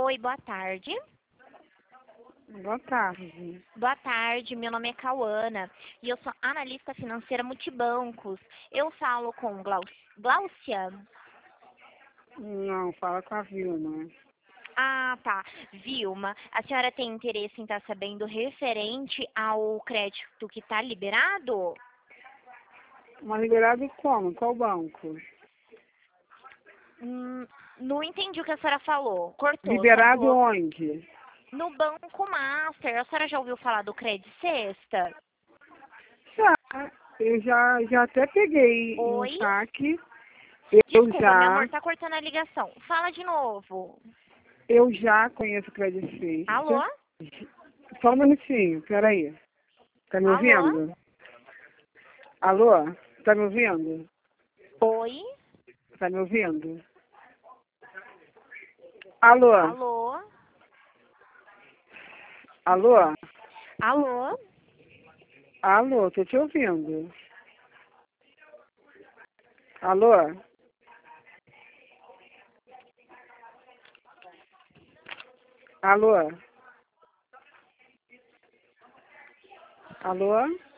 Oi, boa tarde. Boa tarde. Boa tarde, meu nome é Cauana e eu sou analista financeira multibancos. Eu falo com Gláucia? Não, fala com a Vilma. Ah, tá. Vilma, a senhora tem interesse em estar sabendo referente ao crédito que está liberado? Mas liberado como? Qual banco? Não entendi o que a senhora falou. Cortou. A senhora Liberado falou onde? no Banco Master. A senhora já ouviu falar do Credit Sexta? Já, eu já até peguei um Oi? saque. Desculpa, meu amor, tá cortando a ligação. Fala de novo. Eu já conheço o Credit Alô? Suisse. Só um minutinho, peraí. Tá me Alô? ouvindo? Alô? Tá me ouvindo? Oi? Tá me ouvindo? Alô? Alô? Alô? Alô? Alô, tô te ouvindo. Alô? Alô? Alô?